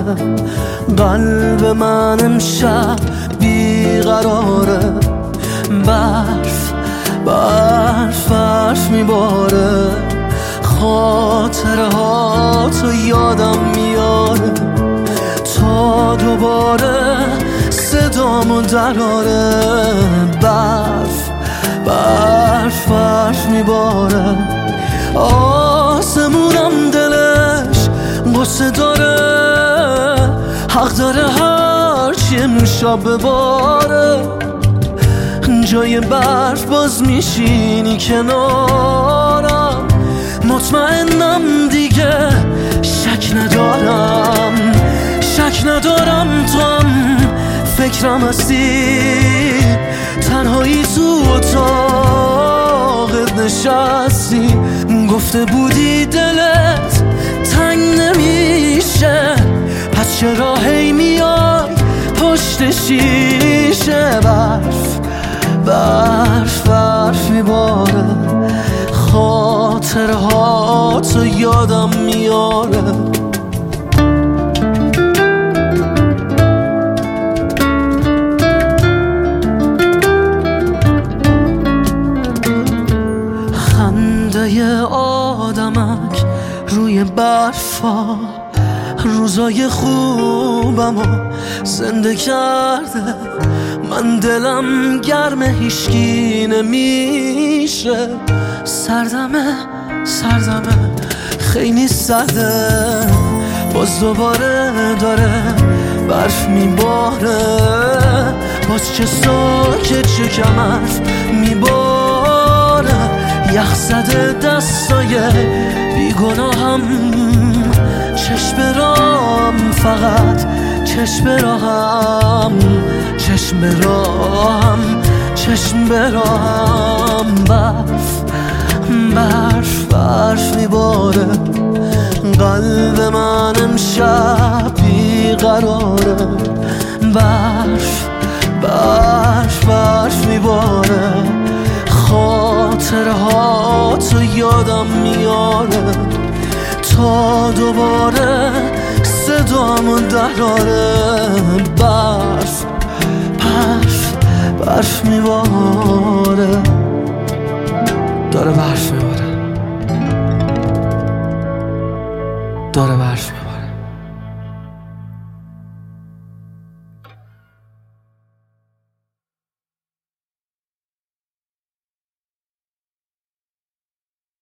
قلب من امشب بیقراره. برف برف برف میباره، خاطره ها تو یادم میاره تا دوباره صدامو دراره. برف برف برف میباره، آسمونم دلش غصه داره، حق داره هرچی امشب بباره. جای برف باز میشینی کنارم، مطمئنم دیگه شک ندارم، شک ندارم تو هم فکرم هستی. تنهایی تو اتاقت نشستی، گفته بودی دلت تنگ نمیشه، پس چرا هی میای پشت شیشه؟ برف برف برف میباره، خاطره ها تو یادم میاره. خنده آدمک روی برفا روزای خوبمو زنده کرده. من دلم گرمه هیشکی نمیشه، سردمه سردمه خیلی سرده. باز دوباره داره برف میباره، باز چه ساکت چه کمر میباره. یخ زده دستای بیگناهم، چشم راهم فقط چشم راهم، چشم راهم چشم راهم. برف برف برف میباره، قلب من امشب بیقراره. برف برف برف میباره، خاطره ها تو یادم میاره تا دوباره صدامو دراره. برف برف برف میباره، داره برف میباره، داره برف میباره.